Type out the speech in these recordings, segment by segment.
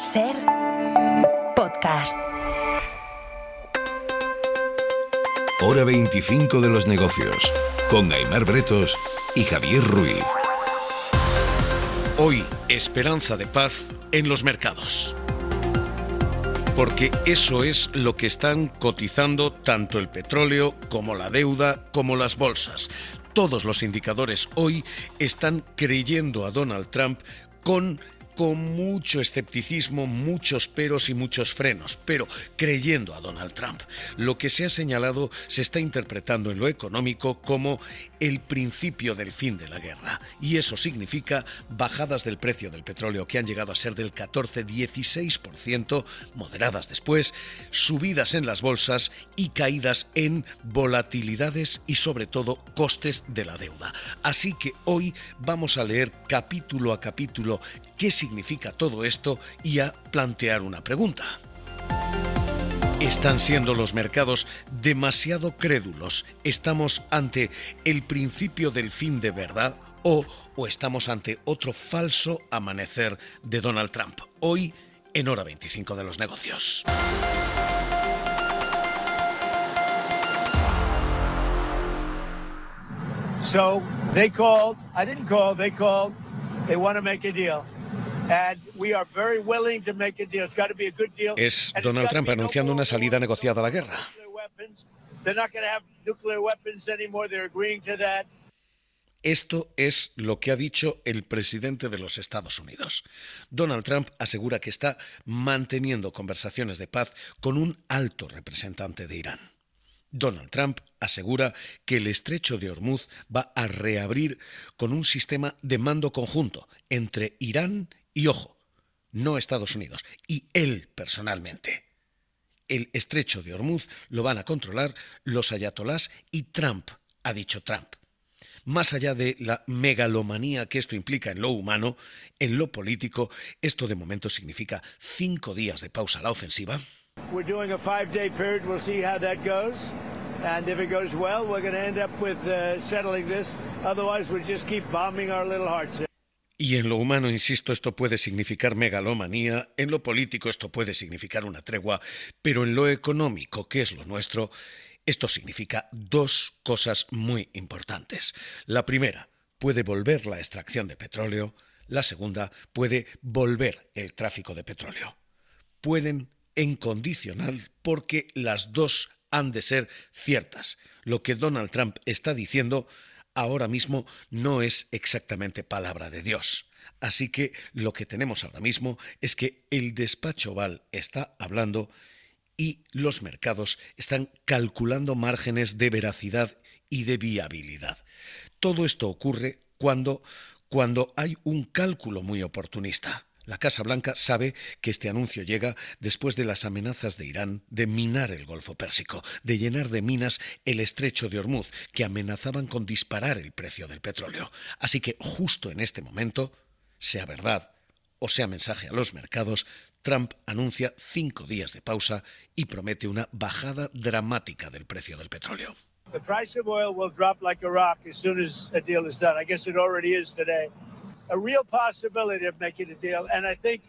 Ser podcast. Hora 25 de los negocios, con Aimar Bretos y Javier Ruiz. Hoy, esperanza de paz en los mercados. Porque eso es lo que están cotizando tanto el petróleo como la deuda, como las bolsas. Todos los indicadores hoy están creyendo a Donald Trump con mucho escepticismo, muchos peros y muchos frenos, pero creyendo a Donald Trump. Lo que se ha señalado se está interpretando en lo económico como el principio del fin de la guerra, y eso significa bajadas del precio del petróleo que han llegado a ser del 14-16%, moderadas después, subidas en las bolsas y caídas en volatilidades y sobre todo costes de la deuda. Así que hoy vamos a leer capítulo a capítulo qué significa todo esto y a plantear una pregunta. ¿Están siendo los mercados demasiado crédulos? ¿Estamos ante el principio del fin de verdad o estamos ante otro falso amanecer de Donald Trump? Hoy en Hora 25 de los negocios. So they called, I didn't call, they called, they want to make a deal. And we are very willing to make a deal. It's got to be a good deal. Es Donald Trump anunciando una salida negociada a la guerra. They're not going to have nuclear weapons anymore. They're agreeing to that. Esto es lo que ha dicho el presidente de los Estados Unidos. Donald Trump asegura que está manteniendo conversaciones de paz con un alto representante de Irán. Donald Trump asegura que el estrecho de Hormuz va a reabrir con un sistema de mando conjunto entre Irán y, ojo, no Estados Unidos, y él personalmente. El estrecho de Hormuz lo van a controlar los ayatolás y Trump, ha dicho Trump. Más allá de la megalomanía que esto implica en lo humano, en lo político, esto de momento significa 5 días de pausa a la ofensiva. We're doing a 5-day period. We'll see how that goes. And if it goes well, we're going to end up with settling this. Otherwise, we'll just keep bombing our little hearts. Y en lo humano, insisto, esto puede significar megalomanía, en lo político esto puede significar una tregua, pero en lo económico, que es lo nuestro, esto significa 2 cosas muy importantes. La primera, puede volver la extracción de petróleo. La segunda, puede volver el tráfico de petróleo. Pueden en condicional, porque las dos han de ser ciertas. Lo que Donald Trump está diciendo ahora mismo no es exactamente palabra de Dios. Así que lo que tenemos ahora mismo es que el despacho Oval está hablando y los mercados están calculando márgenes de veracidad y de viabilidad. Todo esto ocurre cuando hay un cálculo muy oportunista. La Casa Blanca sabe que este anuncio llega después de las amenazas de Irán de minar el Golfo Pérsico, de llenar de minas el estrecho de Hormuz, que amenazaban con disparar el precio del petróleo. Así que justo en este momento, sea verdad o sea mensaje a los mercados, Trump anuncia 5 días de pausa y promete una bajada dramática del precio del petróleo. The price of oil will drop like a rock as soon as a deal is done. I guess it already is today. A real possibility of making a deal, and I think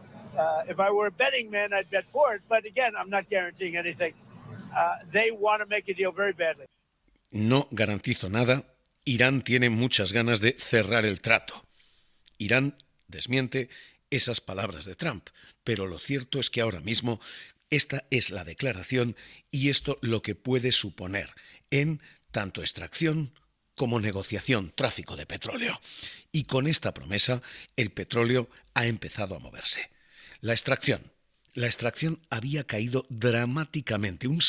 if I were a betting man, I'd bet for it. But again, I'm not guaranteeing anything. They want to make a deal very badly. No garantizo nada. Irán tiene muchas ganas de cerrar el trato. Irán desmiente esas palabras de Trump, pero lo cierto es que ahora mismo esta es la declaración y esto lo que puede suponer en tanto extracción como negociación, tráfico de petróleo. Y con esta promesa, el petróleo ha empezado a moverse. La extracción había caído dramáticamente, un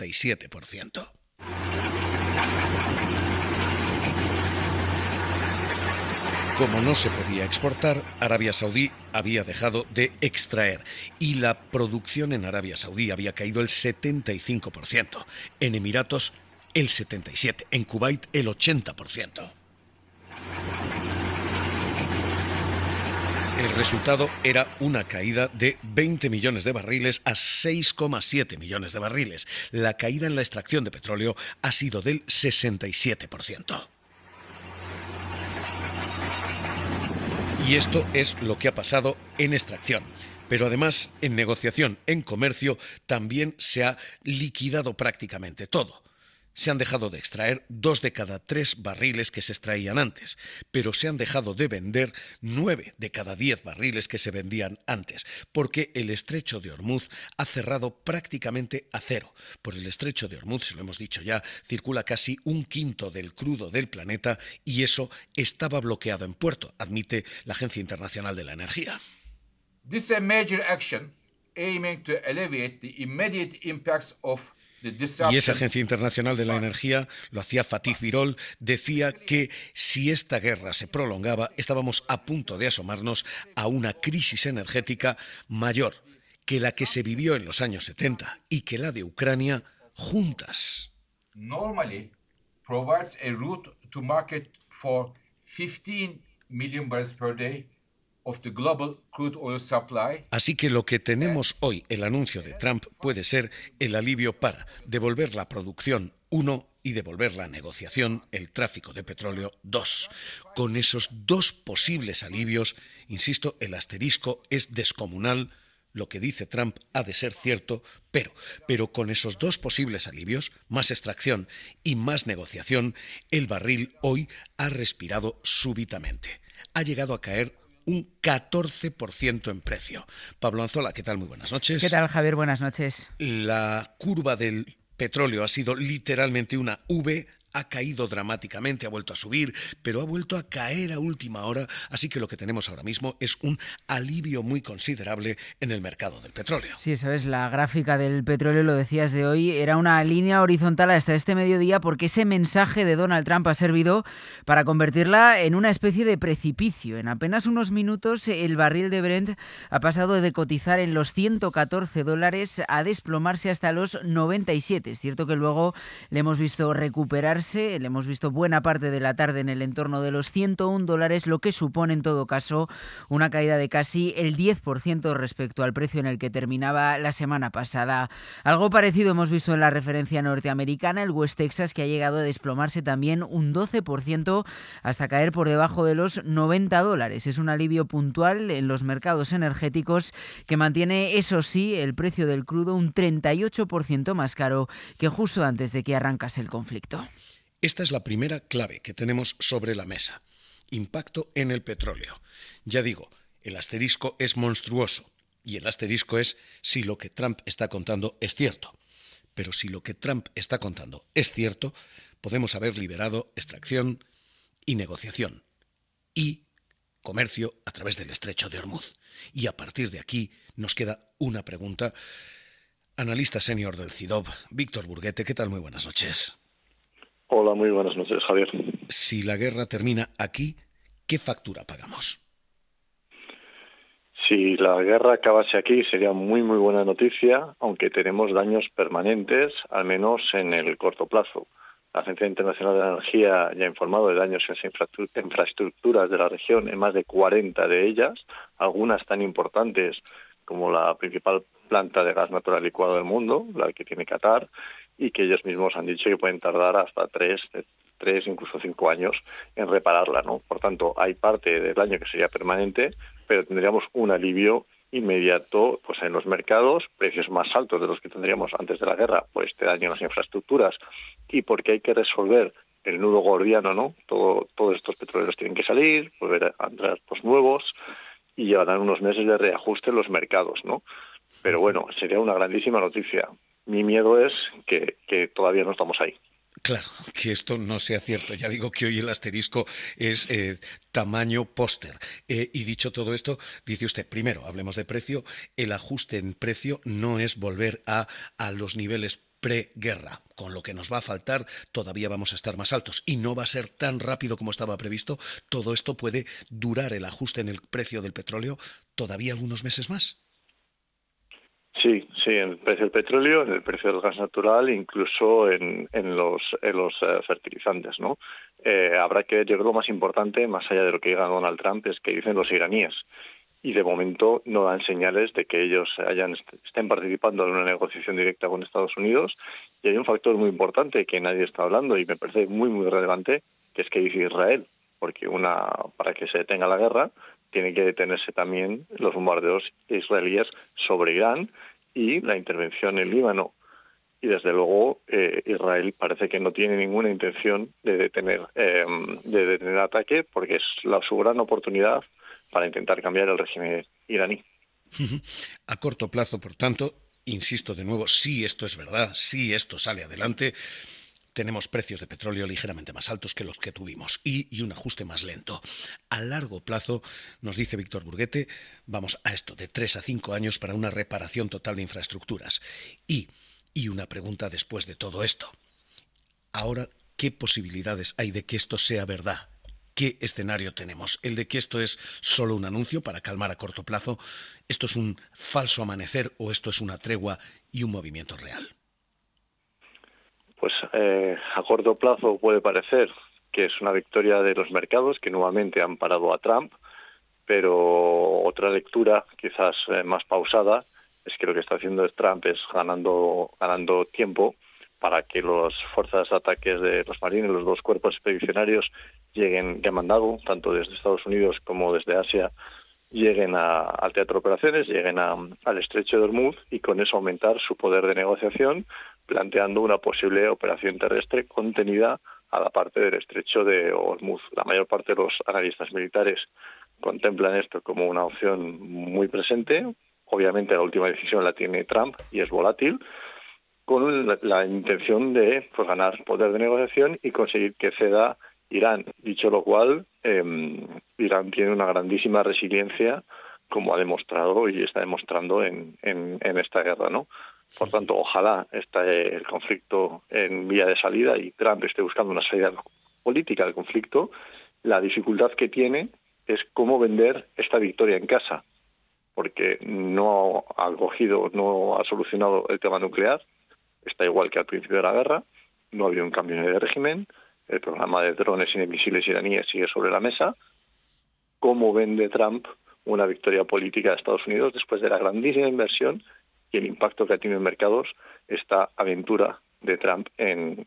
67%. Como no se podía exportar, Arabia Saudí había dejado de extraer y la producción en Arabia Saudí había caído el 75%. En Emiratos, el 77%, en Kuwait el 80%. El resultado era una caída de 20 millones de barriles a 6,7 millones de barriles. La caída en la extracción de petróleo ha sido del 67%. Y esto es lo que ha pasado en extracción. Pero además, en negociación, en comercio, también se ha liquidado prácticamente todo. Se han dejado de extraer 2 de cada 3 barriles que se extraían antes, pero se han dejado de vender 9 de cada 10 barriles que se vendían antes, porque el estrecho de Hormuz ha cerrado prácticamente a cero. Por el estrecho de Hormuz, se lo hemos dicho ya, circula casi 1/5 del crudo del planeta y eso estaba bloqueado en puerto, admite la Agencia Internacional de la Energía. This is a major action aiming to alleviate the immediate impacts of. Y esa Agencia Internacional de la Energía, lo hacía Fatih Birol, decía que si esta guerra se prolongaba, estábamos a punto de asomarnos a una crisis energética mayor que la que se vivió en los años 70 y que la de Ucrania juntas. Normally provides a route to market for 15 million barrels per day. Of the global crude oil supply. Así que lo que tenemos hoy, el anuncio de Trump, puede ser el alivio para devolver la producción 1 y devolver la negociación, el tráfico de petróleo 2. Con esos 2 posibles alivios, insisto, el asterisco es descomunal. Lo que dice Trump ha de ser cierto, pero con esos 2 posibles alivios, más extracción y más negociación, el barril hoy ha respirado súbitamente. Ha llegado a caer un 14% en precio. Pablo Anzola, ¿qué tal? Muy buenas noches. ¿Qué tal, Javier? Buenas noches. La curva del petróleo ha sido literalmente una V, ha caído dramáticamente, ha vuelto a subir, pero ha vuelto a caer a última hora, así que lo que tenemos ahora mismo es un alivio muy considerable en el mercado del petróleo. Sí, eso es, la gráfica del petróleo, lo decías de hoy, era una línea horizontal hasta este mediodía porque ese mensaje de Donald Trump ha servido para convertirla en una especie de precipicio. En apenas unos minutos el barril de Brent ha pasado de cotizar en los $114 a desplomarse hasta los 97. Es cierto que luego le hemos visto recuperarse, le hemos visto buena parte de la tarde en el entorno de los $101, lo que supone en todo caso una caída de casi el 10% respecto al precio en el que terminaba la semana pasada. Algo parecido hemos visto en la referencia norteamericana, el West Texas, que ha llegado a desplomarse también un 12% hasta caer por debajo de los $90. Es un alivio puntual en los mercados energéticos que mantiene, eso sí, el precio del crudo un 38% más caro que justo antes de que arrancase el conflicto. Esta es la primera clave que tenemos sobre la mesa. Impacto en el petróleo. Ya digo, el asterisco es monstruoso y el asterisco es si lo que Trump está contando es cierto. Pero si lo que Trump está contando es cierto, podemos haber liberado extracción y negociación y comercio a través del estrecho de Hormuz. Y a partir de aquí nos queda una pregunta. Analista senior del CIDOB, Víctor Burguete, ¿qué tal? Muy buenas noches. Hola, muy buenas noches, Javier. Si la guerra termina aquí, ¿qué factura pagamos? Si la guerra acabase aquí sería muy buena noticia, aunque tenemos daños permanentes, al menos en el corto plazo. La Agencia Internacional de la Energía ya ha informado de daños en las infraestructuras de la región, en más de 40 de ellas, algunas tan importantes como la principal planta de gas natural licuado del mundo, la que tiene Qatar, y que ellos mismos han dicho que pueden tardar hasta 3, incluso 5 años en repararla, ¿no? Por tanto, hay parte del daño que sería permanente, pero tendríamos un alivio inmediato pues en los mercados, precios más altos de los que tendríamos antes de la guerra, por este daño en las infraestructuras y porque hay que resolver el nudo gordiano, ¿no? Todos estos petroleros tienen que salir, volver a entrar pues nuevos y llevarán unos meses de reajuste en los mercados, ¿no? Pero bueno, sería una grandísima noticia. Mi miedo es que todavía no estamos ahí. Claro, que esto no sea cierto. Ya digo que hoy el asterisco es tamaño póster. Y dicho todo esto, dice usted, primero, hablemos de precio. El ajuste en precio no es volver a los niveles preguerra. Con lo que nos va a faltar, todavía vamos a estar más altos. Y no va a ser tan rápido como estaba previsto. Todo esto puede durar, el ajuste en el precio del petróleo, todavía algunos meses más. Sí, en el precio del petróleo, en el precio del gas natural, incluso en los fertilizantes, ¿no? Habrá que ver, yo creo, lo más importante, más allá de lo que diga Donald Trump, es que dicen los iraníes. Y de momento no dan señales de que ellos estén participando en una negociación directa con Estados Unidos. Y hay un factor muy importante que nadie está hablando y me parece muy relevante, que es que dice Israel. Porque para que se detenga la guerra, tiene que detenerse también los bombardeos israelíes sobre Irán y la intervención en Líbano. Y desde luego Israel parece que no tiene ninguna intención de detener ataque, porque es su gran oportunidad para intentar cambiar el régimen iraní. A corto plazo, por tanto, insisto de nuevo, si esto es verdad, si esto sale adelante, tenemos precios de petróleo ligeramente más altos que los que tuvimos y un ajuste más lento. A largo plazo, nos dice Víctor Burguete, vamos a esto de 3 a 5 años para una reparación total de infraestructuras. Y una pregunta después de todo esto. Ahora, ¿qué posibilidades hay de que esto sea verdad? ¿Qué escenario tenemos? ¿El de que esto es solo un anuncio para calmar a corto plazo? ¿Esto es un falso amanecer o esto es una tregua y un movimiento real? Pues a corto plazo puede parecer que es una victoria de los mercados que nuevamente han parado a Trump, pero otra lectura, quizás más pausada, es que lo que está haciendo Trump es ganando tiempo para que las fuerzas de ataques de los marines, los 2 cuerpos expedicionarios que han mandado, tanto desde Estados Unidos como desde Asia, lleguen al teatro de operaciones, lleguen al estrecho de Hormuz y con eso aumentar su poder de negociación, planteando una posible operación terrestre contenida a la parte del estrecho de Hormuz. La mayor parte de los analistas militares contemplan esto como una opción muy presente. Obviamente la última decisión la tiene Trump y es volátil, con la intención de ganar poder de negociación y conseguir que ceda Irán. Dicho lo cual, Irán tiene una grandísima resiliencia, como ha demostrado y está demostrando en esta guerra, ¿no? Por tanto, ojalá esté el conflicto en vía de salida y Trump esté buscando una salida política al conflicto. La dificultad que tiene es cómo vender esta victoria en casa, porque no ha solucionado el tema nuclear, está igual que al principio de la guerra, no ha habido un cambio de régimen, el programa de drones y de misiles iraníes sigue sobre la mesa. ¿Cómo vende Trump una victoria política de Estados Unidos después de la grandísima inversión y el impacto que ha tenido en mercados esta aventura de Trump en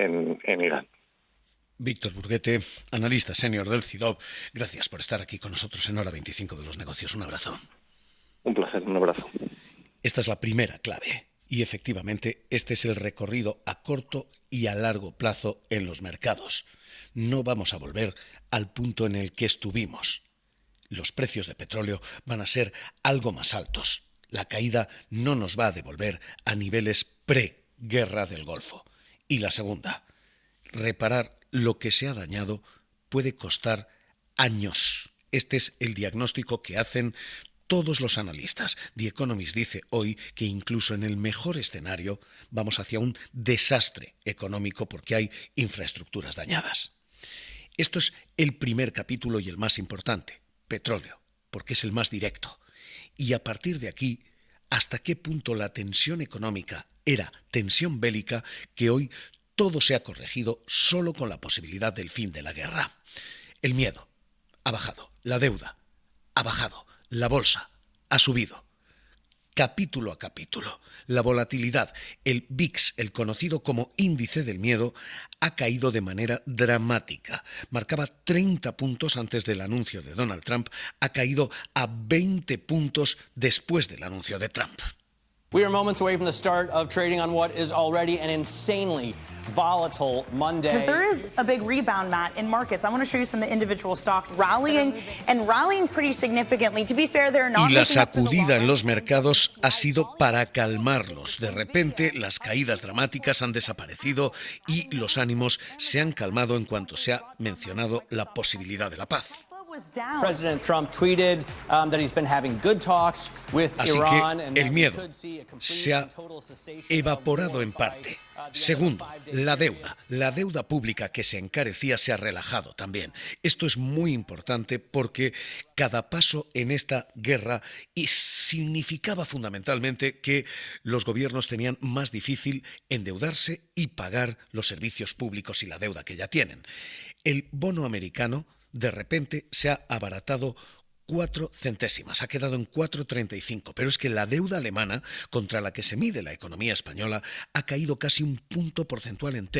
Irán? Víctor Burguete, analista senior del CIDOB, gracias por estar aquí con nosotros en Hora 25 de los Negocios. Un abrazo. Un placer, un abrazo. Esta es la primera clave y efectivamente este es el recorrido a corto y a largo plazo en los mercados. No vamos a volver al punto en el que estuvimos. Los precios de petróleo van a ser algo más altos. La caída no nos va a devolver a niveles pre-guerra del Golfo. Y la segunda, reparar lo que se ha dañado puede costar años. Este es el diagnóstico que hacen todos los analistas. The Economist dice hoy que incluso en el mejor escenario vamos hacia un desastre económico porque hay infraestructuras dañadas. Esto es el primer capítulo y el más importante, petróleo, porque es el más directo. Y a partir de aquí, ¿hasta qué punto la tensión económica era tensión bélica que hoy todo se ha corregido solo con la posibilidad del fin de la guerra? El miedo ha bajado, la deuda ha bajado, la bolsa ha subido. Capítulo a capítulo, la volatilidad, el VIX, el conocido como índice del miedo, ha caído de manera dramática. Marcaba 30 puntos antes del anuncio de Donald Trump, ha caído a 20 puntos después del anuncio de Trump. We are moments away from the start of trading on what is already an insanely volatile Monday. Because there is a big rebound, Matt, in markets. I want to show you some of the individual stocks rallying pretty significantly. To be fair, they're not. Y la sacudida en los mercados ha sido para calmarlos. De repente, las caídas dramáticas han desaparecido y los ánimos se han calmado en cuanto se ha mencionado la posibilidad de la paz. President Trump tweeted that he's been having good talks with Iran. Así que el miedo se ha evaporado en parte. Segundo, la deuda pública que se encarecía se ha relajado también. Esto es muy importante porque cada paso en esta guerra significaba fundamentalmente que los gobiernos tenían más difícil endeudarse y pagar los servicios públicos y la deuda que ya tienen. El bono americano de repente se ha abaratado 4 centésimas, ha quedado en 4,35, pero es que la deuda alemana, contra la que se mide la economía española, ha caído casi un punto porcentual entero.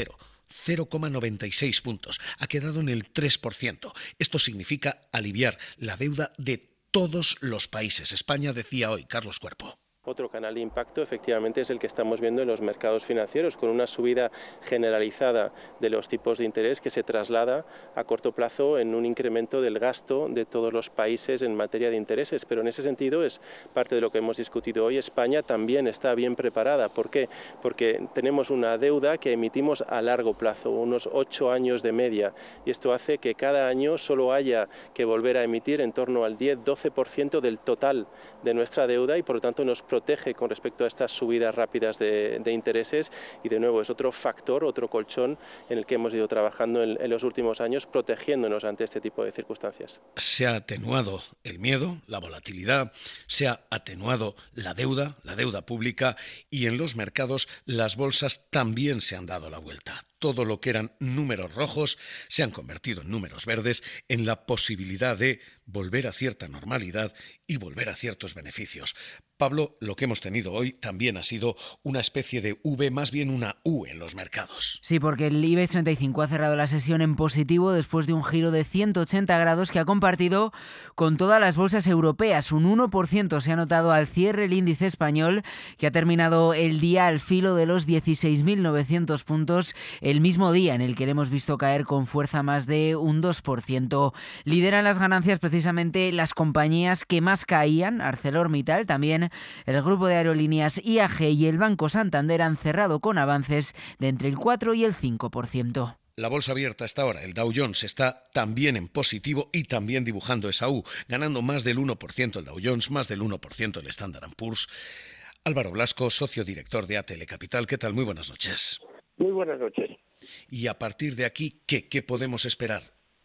0,96 puntos. Ha quedado en el 3%. Esto significa aliviar la deuda de todos los países. España, decía hoy Carlos Cuerpo. Otro canal de impacto efectivamente es el que estamos viendo en los mercados financieros, con una subida generalizada de los tipos de interés que se traslada a corto plazo en un incremento del gasto de todos los países en materia de intereses. Pero en ese sentido es parte de lo que hemos discutido hoy. España también está bien preparada. ¿Por qué? Porque tenemos una deuda que emitimos a largo plazo, unos 8 años de media, y esto hace que cada año solo haya que volver a emitir en torno al 10-12% del total de nuestra deuda, y por lo tanto nos protege con respecto a estas subidas rápidas de intereses, y de nuevo es otro factor, otro colchón en el que hemos ido trabajando en los últimos años, protegiéndonos ante este tipo de circunstancias. Se ha atenuado el miedo, la volatilidad, se ha atenuado la deuda pública, y en los mercados las bolsas también se han dado la vuelta. Todo lo que eran números rojos se han convertido en números verdes, en la posibilidad de volver a cierta normalidad y volver a ciertos beneficios. Pablo, lo que hemos tenido hoy también ha sido una especie de V, más bien una U en los mercados. Sí, porque el IBEX 35 ha cerrado la sesión en positivo después de un giro de 180 grados que ha compartido con todas las bolsas europeas. Un 1% se ha notado al cierre el índice español, que ha terminado el día al filo de los 16.900 puntos, el mismo día en el que le hemos visto caer con fuerza más de un 2%. Lideran las ganancias precisamente las compañías que más caían. ArcelorMittal, también el grupo de aerolíneas IAG y el Banco Santander han cerrado con avances de entre el 4 y el 5%. La bolsa abierta hasta ahora, el Dow Jones, está también en positivo y también dibujando esa U, ganando más del 1% el Dow Jones, más del 1% el Standard & Poor's. Álvaro Blasco, socio director de ATL Capital. ¿Qué tal? Muy buenas noches. Muy buenas noches. Y a partir de aquí, ¿qué podemos esperar?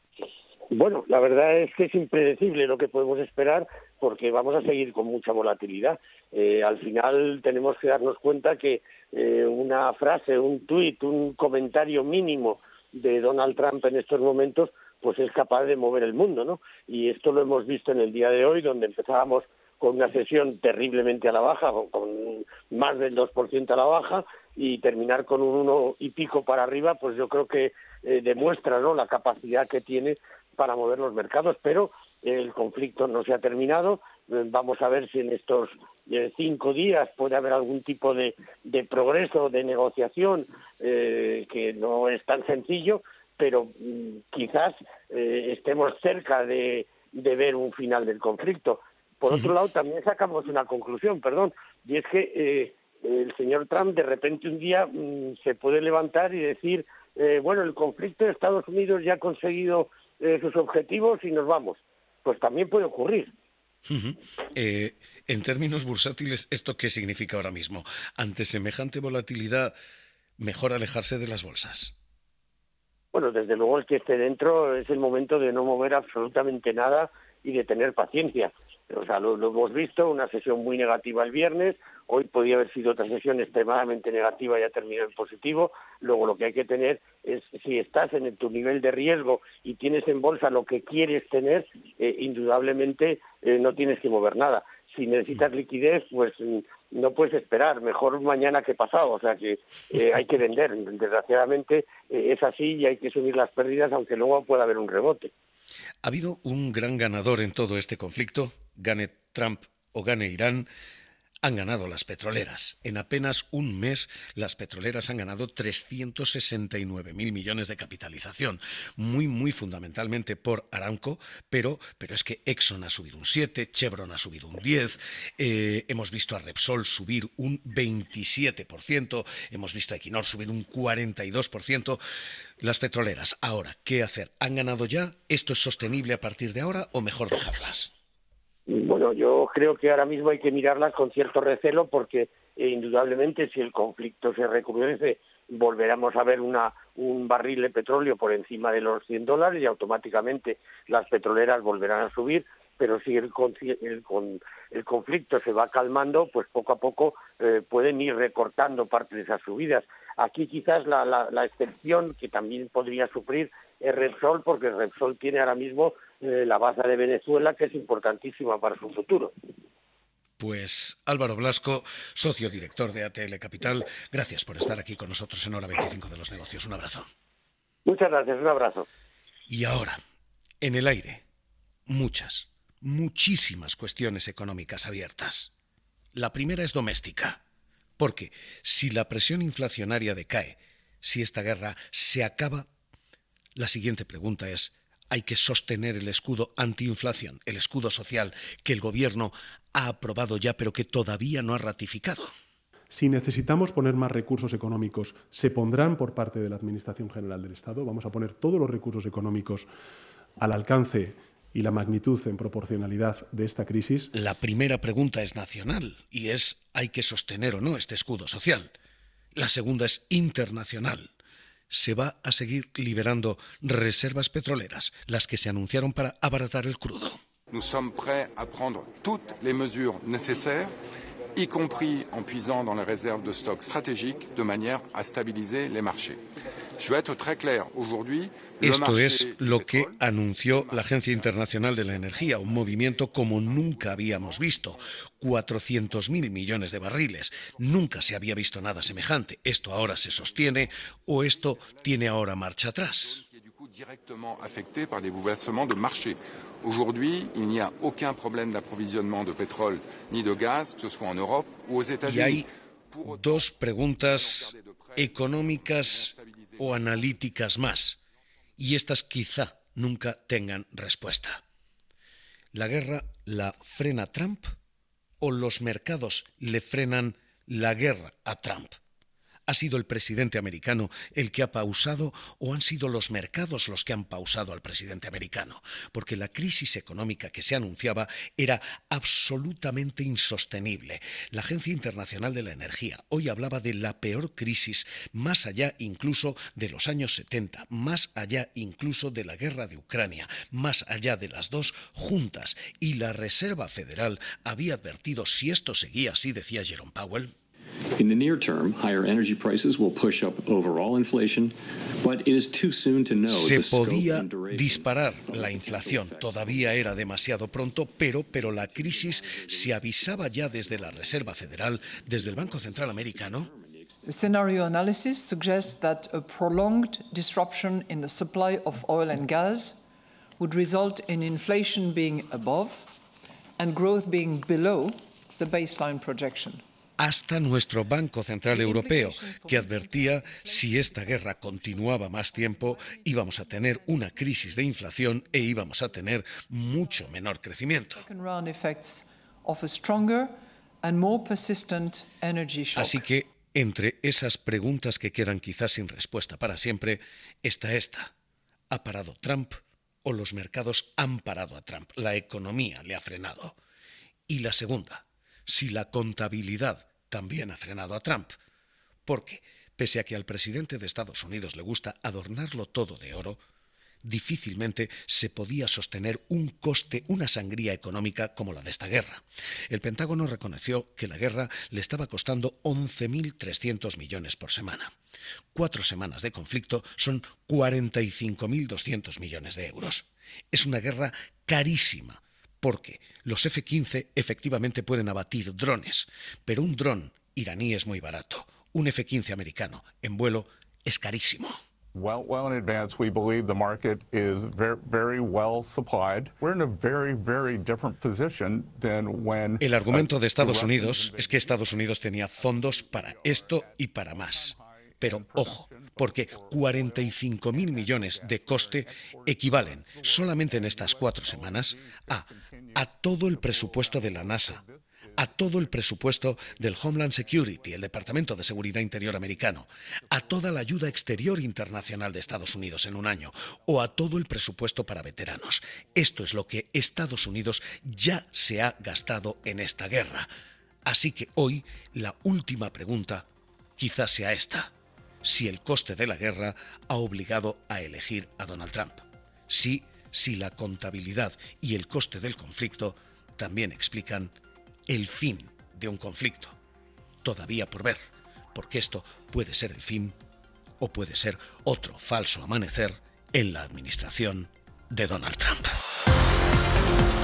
Bueno, la verdad es que es impredecible lo que podemos esperar, porque vamos a seguir con mucha volatilidad. Al final tenemos que darnos cuenta que una frase, un tuit, un comentario mínimo de Donald Trump en estos momentos, pues es capaz de mover el mundo, ¿no? Y esto lo hemos visto en el día de hoy, donde empezábamos con una sesión terriblemente a la baja, con más del 2% a la baja, y terminar con un 1 y pico para arriba, pues yo creo que demuestra, ¿no?, la capacidad que tiene para mover los mercados. Pero el conflicto no se ha terminado. Vamos a ver si en estos 5 días puede haber algún tipo de progreso, de negociación, que no es tan sencillo, pero quizás estemos cerca de ver un final del conflicto. Por otro lado, también sacamos una conclusión, y es que el señor Trump de repente un día se puede levantar y decir, bueno, el conflicto de Estados Unidos ya ha conseguido sus objetivos y nos vamos. Pues también puede ocurrir. En términos bursátiles, ¿esto qué significa ahora mismo? Ante semejante volatilidad, mejor alejarse de las bolsas. Bueno, desde luego el que esté dentro es el momento de no mover absolutamente nada y de tener paciencia. O sea, lo hemos visto, una sesión muy negativa el viernes, hoy podía haber sido otra sesión extremadamente negativa y ha terminado en positivo. Luego lo que hay que tener es, si estás en tu nivel de riesgo y tienes en bolsa lo que quieres tener, indudablemente no tienes que mover nada. Si necesitas liquidez, pues no puedes esperar, mejor mañana que pasado, o sea que hay que vender. Desgraciadamente es así y hay que asumir las pérdidas, aunque luego pueda haber un rebote. ¿Ha habido un gran ganador en todo este conflicto? Gane Trump o gane Irán, han ganado las petroleras. En apenas un mes, las petroleras han ganado 369.000 millones de capitalización. Muy fundamentalmente por Aramco, pero es que Exxon ha subido un 7%, Chevron ha subido un 10%, hemos visto a Repsol subir un 27%, hemos visto a Equinor subir un 42%. Las petroleras, ahora, ¿qué hacer? ¿Han ganado ya? ¿Esto es sostenible a partir de ahora o mejor dejarlas? Bueno, yo creo que ahora mismo hay que mirarlas con cierto recelo, porque indudablemente si el conflicto se recrudece, volveremos a ver un barril de petróleo por encima de los $100 y automáticamente las petroleras volverán a subir. Pero si el conflicto se va calmando, pues poco a poco pueden ir recortando parte de esas subidas. Aquí quizás la excepción que también podría sufrir es Repsol, porque Repsol tiene ahora mismo la base de Venezuela, que es importantísima para su futuro. Pues Álvaro Blasco, socio director de ATL Capital, gracias por estar aquí con nosotros en Hora 25 de los Negocios. Un abrazo. Muchas gracias, un abrazo. Y ahora, en el aire, muchísimas cuestiones económicas abiertas. La primera es doméstica, porque si la presión inflacionaria decae, si esta guerra se acaba, la siguiente pregunta es: hay que sostener el escudo antiinflación, el escudo social que el Gobierno ha aprobado ya pero que todavía no ha ratificado. Si necesitamos poner más recursos económicos, se pondrán por parte de la Administración General del Estado. Vamos a poner todos los recursos económicos al alcance y la magnitud en proporcionalidad de esta crisis. La primera pregunta es nacional y es: ¿hay que sostener o no este escudo social? La segunda es internacional. ¿Se va a seguir liberando reservas petroleras, las que se anunciaron para abaratar el crudo? Nous sommes prêts à prendre toutes les mesures nécessaires, y compris en puisant dans les réserves de stock stratégiques, de manière à stabiliser les marchés. Je vais être très clair aujourd'hui. Esto es lo que anunció la Agencia Internacional de la Energía, un movimiento como nunca habíamos visto. 400.000 millones de barriles. Nunca se había visto nada semejante. ¿Esto ahora se sostiene o esto tiene ahora marcha atrás? Directement affectés par des bouleversements de marché. Aujourd'hui, il n'y a aucun problème d'approvisionnement de pétrole ni de gaz, que ce soit en Europe ou aux États-Unis. Y hay dos preguntas económicas o analíticas más, y estas quizá nunca tengan respuesta. ¿La guerra la frena Trump o los mercados le frenan la guerra a Trump? ¿Ha sido el presidente americano el que ha pausado o han sido los mercados los que han pausado al presidente americano? Porque la crisis económica que se anunciaba era absolutamente insostenible. La Agencia Internacional de la Energía hoy hablaba de la peor crisis, más allá incluso de los años 70, más allá incluso de la guerra de Ucrania, más allá de las dos juntas. Y la Reserva Federal había advertido: si esto seguía así, decía Jerome Powell, in the near term, higher energy prices will push up overall inflation, but it is too soon to know se the scope podía and duration disparar la inflación. Todavía era demasiado pronto, pero la crisis se avisaba ya desde la Reserva Federal, desde el Banco Central Americano. The scenario analysis suggests that a prolonged disruption in the supply of oil and gas would result in inflation being above and growth being below the baseline projection. Hasta nuestro Banco Central Europeo, que advertía: si esta guerra continuaba más tiempo, íbamos a tener una crisis de inflación e íbamos a tener mucho menor crecimiento. Así que, entre esas preguntas que quedan quizás sin respuesta para siempre, está esta: ¿ha parado Trump o los mercados han parado a Trump? La economía le ha frenado. Y la segunda: si la contabilidad también ha frenado a Trump, porque, pese a que al presidente de Estados Unidos le gusta adornarlo todo de oro, difícilmente se podía sostener un coste, una sangría económica como la de esta guerra. El Pentágono reconoció que la guerra le estaba costando 11.300 millones por semana. 4 semanas de conflicto son 45.200 millones de euros. Es una guerra carísima, porque los F-15 efectivamente pueden abatir drones, pero un dron iraní es muy barato. Un F-15 americano en vuelo es carísimo. Well in advance, we believe the market is very well supplied. We're in a very different position than when. El argumento de Estados Unidos es que Estados Unidos tenía fondos para esto y para más. Pero ojo, porque 45.000 millones de coste equivalen solamente en estas 4 semanas a todo el presupuesto de la NASA, a todo el presupuesto del Homeland Security, el Departamento de Seguridad Interior americano, a toda la ayuda exterior internacional de Estados Unidos en un año, o a todo el presupuesto para veteranos. Esto es lo que Estados Unidos ya se ha gastado en esta guerra. Así que hoy la última pregunta quizás sea esta: si el coste de la guerra ha obligado a elegir a Donald Trump. Si la contabilidad y el coste del conflicto también explican el fin de un conflicto. Todavía por ver, porque esto puede ser el fin o puede ser otro falso amanecer en la administración de Donald Trump.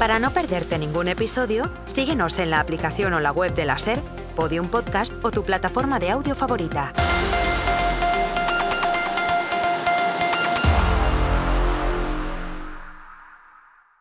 Para no perderte ningún episodio, síguenos en la aplicación o la web de la SER, Podium Podcast o tu plataforma de audio favorita.